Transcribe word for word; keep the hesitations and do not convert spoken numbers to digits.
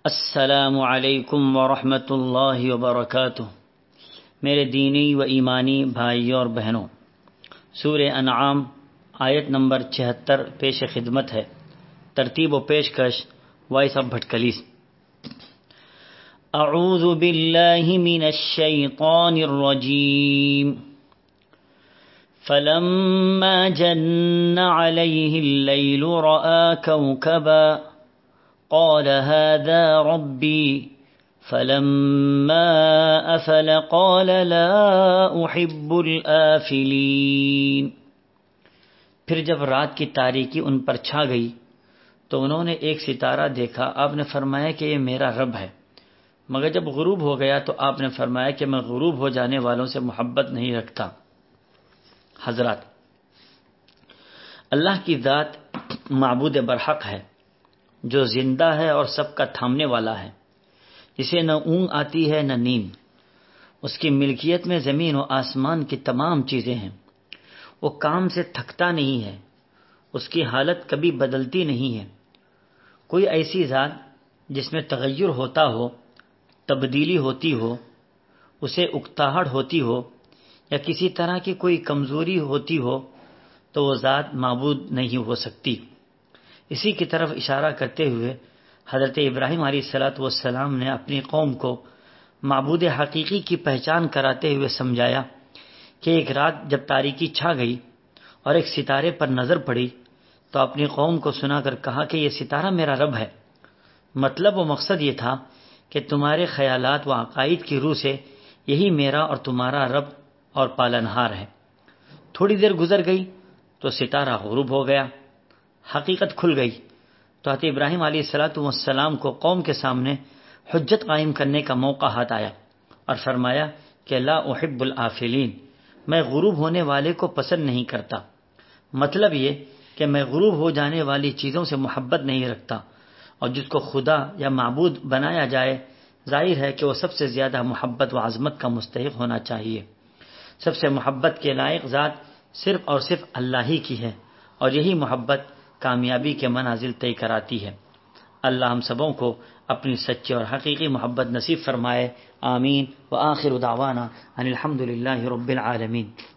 السلام علیکم ورحمۃ اللہ وبرکاتہ۔ میرے دینی و ایمانی بھائیوں اور بہنوں، سورہ انعام آیت نمبر چھہتر پیش خدمت ہے۔ ترتیب و پیشکش وائس آف بھٹکلیس۔ اعوذ باللہ من الشیطان الرجیم۔ فلما جن علیہ اللیل رأى کوکبا قال هذا ربي فلما أفل قال لا أحب الآفلين۔ پھر جب رات کی تاریکی ان پر چھا گئی تو انہوں نے ایک ستارہ دیکھا۔ آپ نے فرمایا کہ یہ میرا رب ہے، مگر جب غروب ہو گیا تو آپ نے فرمایا کہ میں غروب ہو جانے والوں سے محبت نہیں رکھتا۔ حضرات، اللہ کی ذات معبود برحق ہے، جو زندہ ہے اور سب کا تھامنے والا ہے، جسے نہ اونگ آتی ہے نہ نیند۔ اس کی ملکیت میں زمین و آسمان کی تمام چیزیں ہیں۔ وہ کام سے تھکتا نہیں ہے، اس کی حالت کبھی بدلتی نہیں ہے۔ کوئی ایسی ذات جس میں تغیر ہوتا ہو، تبدیلی ہوتی ہو، اسے اکتاہٹ ہوتی ہو یا کسی طرح کی کوئی کمزوری ہوتی ہو تو وہ ذات معبود نہیں ہو سکتی۔ اسی کی طرف اشارہ کرتے ہوئے حضرت ابراہیم علیہ الصلوۃ والسلام نے اپنی قوم کو معبود حقیقی کی پہچان کراتے ہوئے سمجھایا کہ ایک رات جب تاریکی چھا گئی اور ایک ستارے پر نظر پڑی تو اپنی قوم کو سنا کر کہا کہ یہ ستارہ میرا رب ہے۔ مطلب و مقصد یہ تھا کہ تمہارے خیالات و عقائد کی روح سے یہی میرا اور تمہارا رب اور پالنہار ہے۔ تھوڑی دیر گزر گئی تو ستارہ غروب ہو گیا، حقیقت کھل گئی تو حضرت ابراہیم علیہ الصلوۃ والسلام کو قوم کے سامنے حجت قائم کرنے کا موقع ہاتھ آیا اور فرمایا کہ لا احب الآفلین، میں غروب ہونے والے کو پسند نہیں کرتا۔ مطلب یہ کہ میں غروب ہو جانے والی چیزوں سے محبت نہیں رکھتا، اور جس کو خدا یا معبود بنایا جائے ظاہر ہے کہ وہ سب سے زیادہ محبت و عظمت کا مستحق ہونا چاہیے۔ سب سے محبت کے لائق ذات صرف اور صرف اللہ ہی کی ہے، اور یہی محبت کامیابی کے منازل طے کراتی ہے۔ اللہ ہم سبوں کو اپنی سچی اور حقیقی محبت نصیب فرمائے، آمین۔ وآخر دعوانا ان الحمد للہ رب العالمین۔